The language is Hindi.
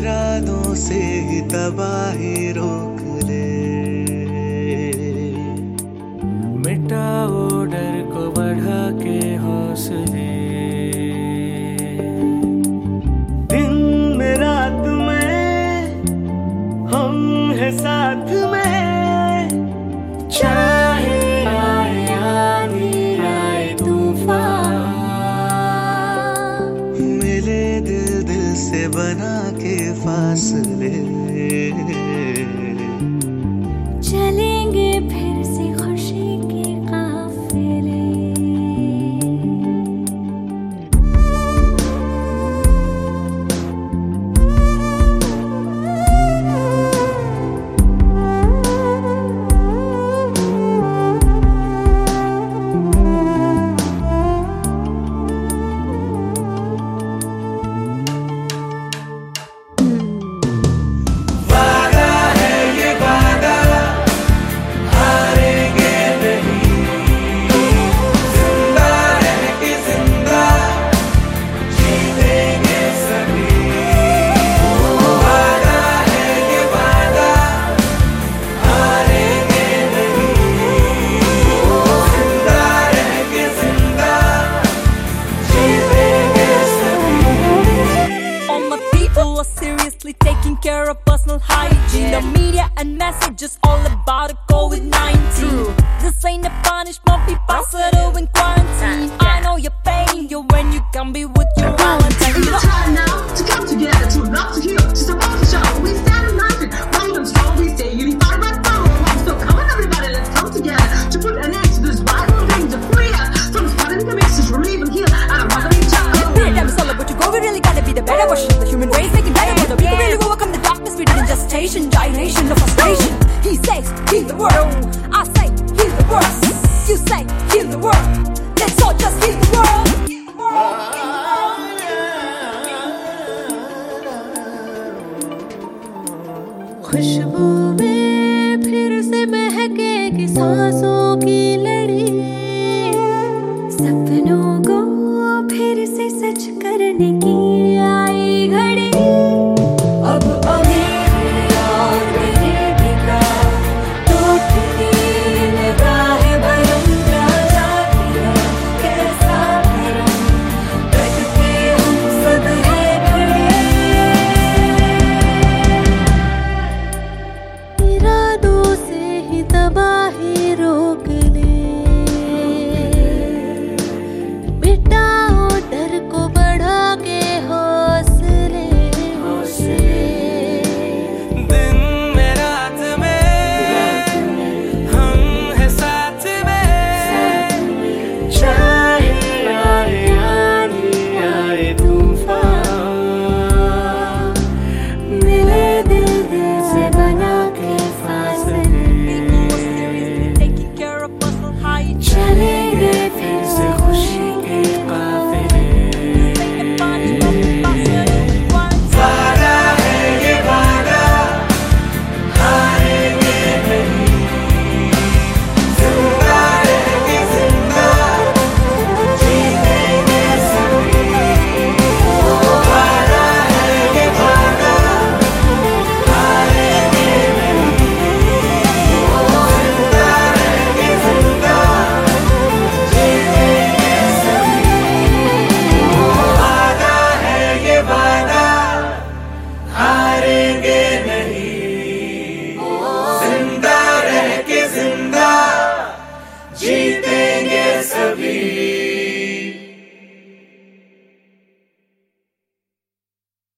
इरादों से ही तबाही रोक ले, मिटाओ डर को बढ़ा के हौसले। दिन में रात में हम है साथ में, चाहे आए आंधी आए तूफान, मिले दिल दिल से बना के फासले। चलेंगे फिर से खुशी के काफिले। Seriously taking care of personal hygiene. The media and messages all about COVID-19. This ain't a punishment, we pass it over in quarantine. I know you're paying you when you can be with your Valentine. It's time now to come together, to love, to heal, to support each other. We stand united, bold and strong. We stay unified right now. So come on, everybody, let's come together to put an end to this viral danger. Free us from spreading the message, relieve and heal our mother each other. Time is all about to go. We really gotta be the better version of the human race, making better world. We can really overcome the darkness we did in gestation, dilation, no frustration. He says, heal the world. I say, heal the world. You say, heal the world. Let's all just heal the world. खुशबू में फिर से महकेगी सांसों की लड़ी, सपनों को फिर से सच करने की आई घड़ी। अब अमीर और गरीब का टूटती निगाहें भरम जाती है, कैसा भरम डट के हम सब हैं खड़े। इरादों से ही तबाही रोक ले, मिटाओ डर को बढ़ा के हौसले। दिन में रात में हम है साथ में, चाहे आए आंधी आए तूफान, मिले दिल दिल से बना के फासले। Taking care of personal hygiene. चलेंगे फिर से खुशी के काफिले। वादा है ये वादा, हारेंगे नहीं, जिंदा रह के जिंदा जीतेंगे सभी। वादा है ये वादा, हारेंगे नहीं, जिंदा रह के जिंदा जीतेंगे सभी। वादा है ये वादा, हारेंगे नहीं, जिंदा रह के जिंदा जीतेंगे सभी।